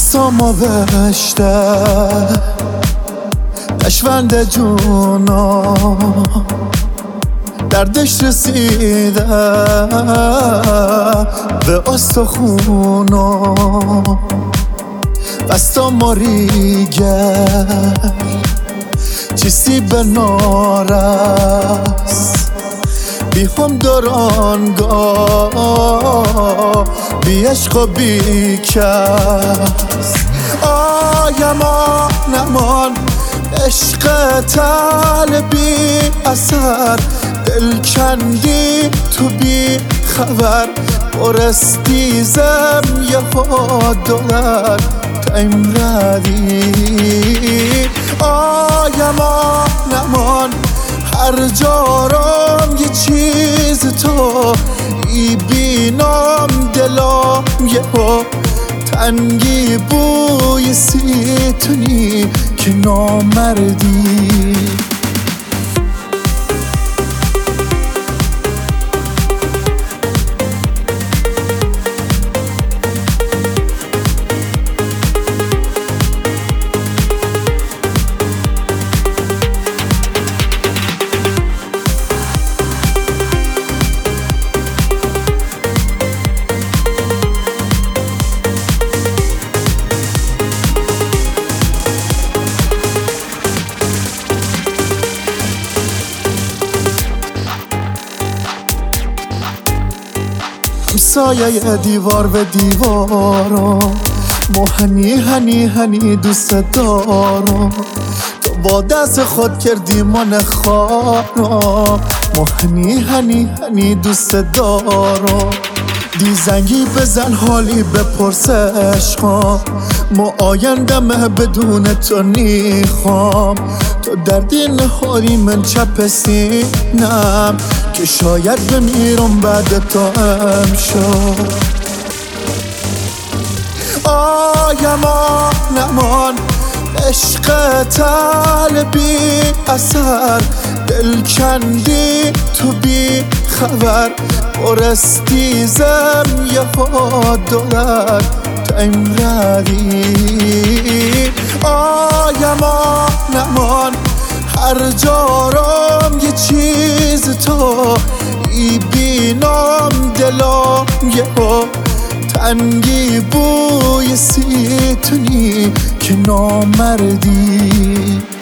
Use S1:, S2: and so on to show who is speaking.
S1: حسامو بشته نشونده جونا دردش رسیده به استخونا بستا ماریگر چیستی به نارست بی هم دارانگاه بی عشق و بی کس آیما نمان عشق تل بی اثر دل کندی تو بی خبر برستی زم یه $1 تایم ردی آیما نمان هر جارم یه چیز تو ای بینام دلم یه تنگی بوی سیتونی که نامردی سایه دیوار به دیوارم هنی هنی هنی دوست دارم تو با دست خود کردی من خارم هنی هنی هنی دوست دارم دی زنگی بزن حالی بپرس عشقم آیندمه بدون تو نیخوام تو دردی نهاری من چپ سینم که شاید بمیرم بعد تو امشب آیما نمان عشق تل بی اثر دل کندی تو بی خبر برستی زم یه $1 تایم ردی آیما نمان هر جارم یه چیز تو ای بینام دلم یه تنگی بوی سیتونی که نامردی